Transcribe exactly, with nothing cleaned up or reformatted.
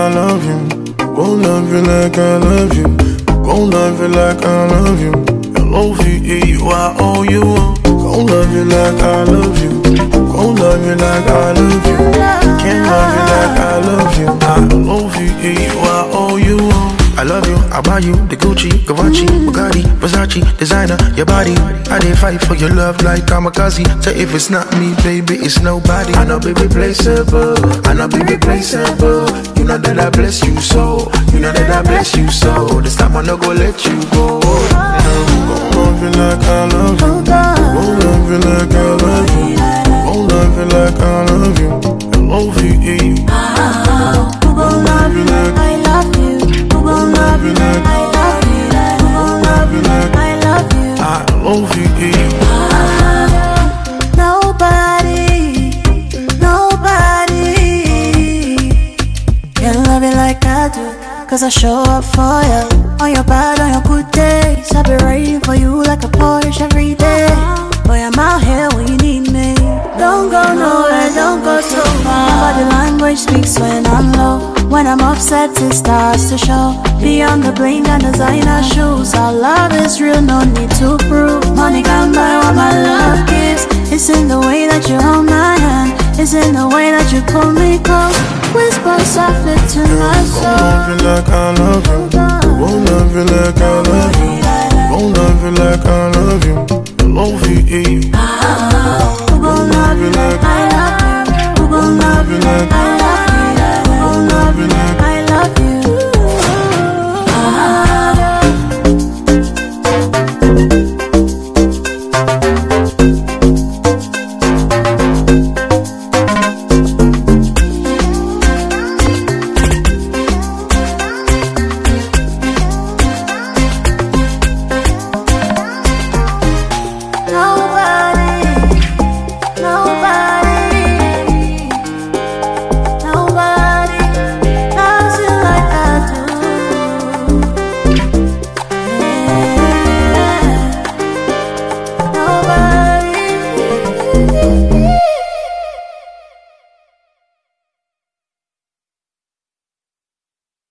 I love you. Gon' love you like I love you. Gon' love you like I love you. L O V E U I O U. Gon' love you like I love you. Gon' love you like I love you. Can't love you like I love you. L O V E U I O U. I love you, I buy you the Gucci, Givenchy, Bugatti, Versace, designer, your body. I did fight for your love like kamikaze. So if it's not me, baby, it's nobody. I know, baby, placeable. I know, baby, placeable. You know that I bless you so. You know that I bless you so. This time I'm not gonna let you go. Gon' love you like I love you. Gon' love you like I love you. Gon' love you like I love you. L O V E. Gon' love you like I love you. Gon' love you like I love you. Gon' love you like I love you. L O V E. Nobody, nobody can love you like I do. Cause I show up for you. On your bad, on your good days. I be riding for you like a Porsche every day. Boy, I'm out here when you need me. Don't go nowhere, don't go too far. My body language speaks when I'm low. When I'm upset, it starts to show. Beyond the bling and designer shoes, our love is real, no need to prove. Money can't buy what my love gives. It's in the way that you hold my hand. It's in the way that you pull me close. Whisper softly to my soul. Gon' love you like I love you. Gon' love you like I love you. Gon' love you like I love you. L O V E. Gon' love you like I love you. Gon' love you like I love you. Gon' love you like I love you. Ah.